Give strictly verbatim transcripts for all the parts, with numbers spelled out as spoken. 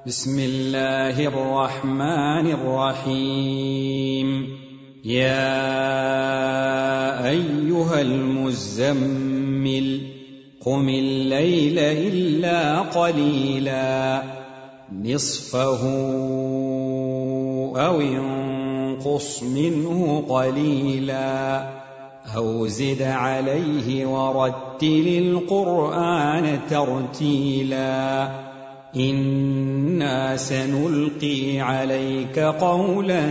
بسم الله الرحمن الرحيم. يا أيها المزمل قم الليل إلا قليلا نصفه أو انقص منه قليلا أو زد عليه ورتل القرآن ترتيلا إنا سنلقي عليك قولا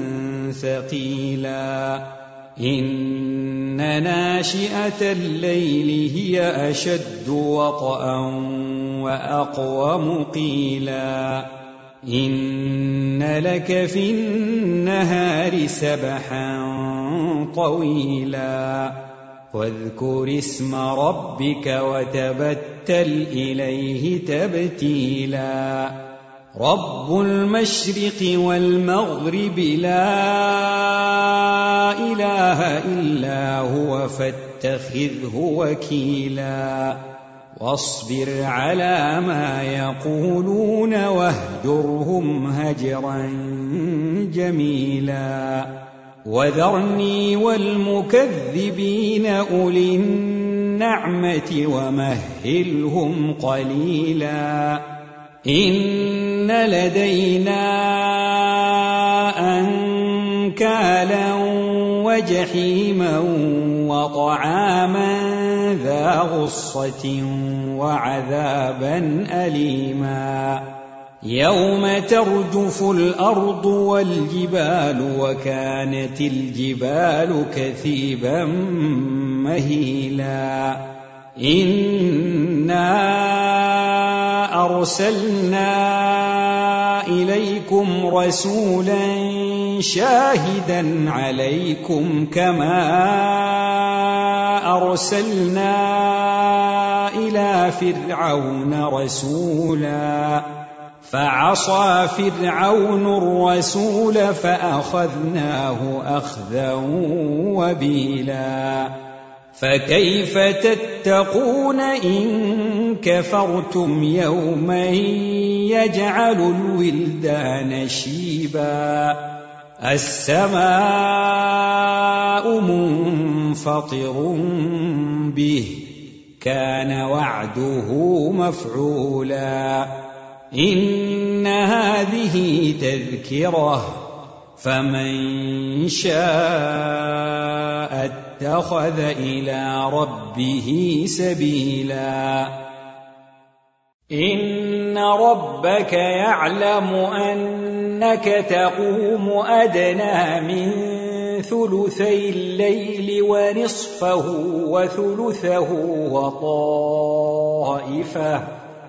ثقيلا إن ناشئة الليل هي أشد وطئا وأقوم قيلا إن لك في النهار سبحا طويلا واذكر اسم ربك وتبتل إليه تبتيلا رب المشرق والمغرب لا إله إلا هو فاتخذه وكيلا واصبر على ما يقولون واهجرهم هجرا جميلا وذرني والمكذبين أولي النعمة ومهلهم قليلا إن لدينا أنكالا وجحيما وطعاما ذا غصة وعذابا أليما يوم ترجف الأرض والجبال وكانت الجبال كثيبا مهيلا إنا أرسلنا إليكم رسولا شاهدا عليكم كما أرسلنا إلى فرعون رسولا فعصى فرعون الرسول فأخذناه أخذا وبيلا فكيف تتقون إن كفرتم يوما يجعل الولدان شيبا السماء منفطر به كان وعده مفعولا إن هذه تذكرة فمن شاء اتخذ إلى ربه سبيلا إن ربك يعلم أنك تقوم أدنى من ثلثي الليل ونصفه وثلثه وطائفة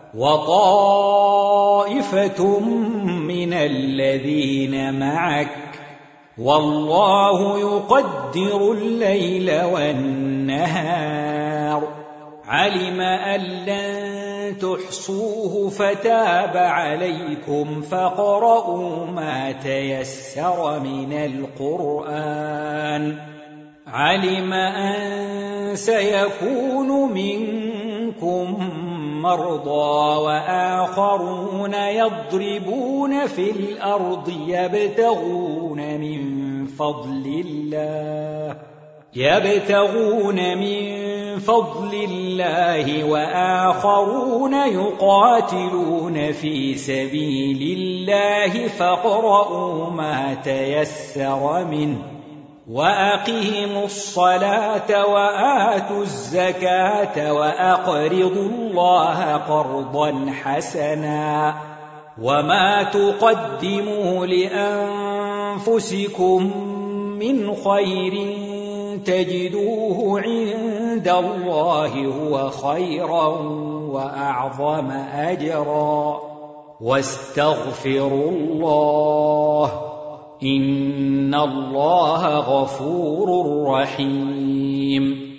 وطائفة من الذين معك والله يقدر الليل والنهار علم أن لن تحصوه فتاب عليكم فاقرؤوا ما تيسر من القرآن علم أن سيكون منكم مرضى وآخرون يضربون في الأرض يبتغون من فضل الله يبتغون من فضل الله وآخرون يقاتلون في سبيل الله فاقرؤوا ما تيسر منه وأقيموا الصلاة وآتوا الزكاة وأقرضوا الله قرضا حسنا وما تقدموا لأنفسكم من خير تجدوه عند الله هو خيرا وأعظم أجرا واستغفروا الله إن الله غفور رحيم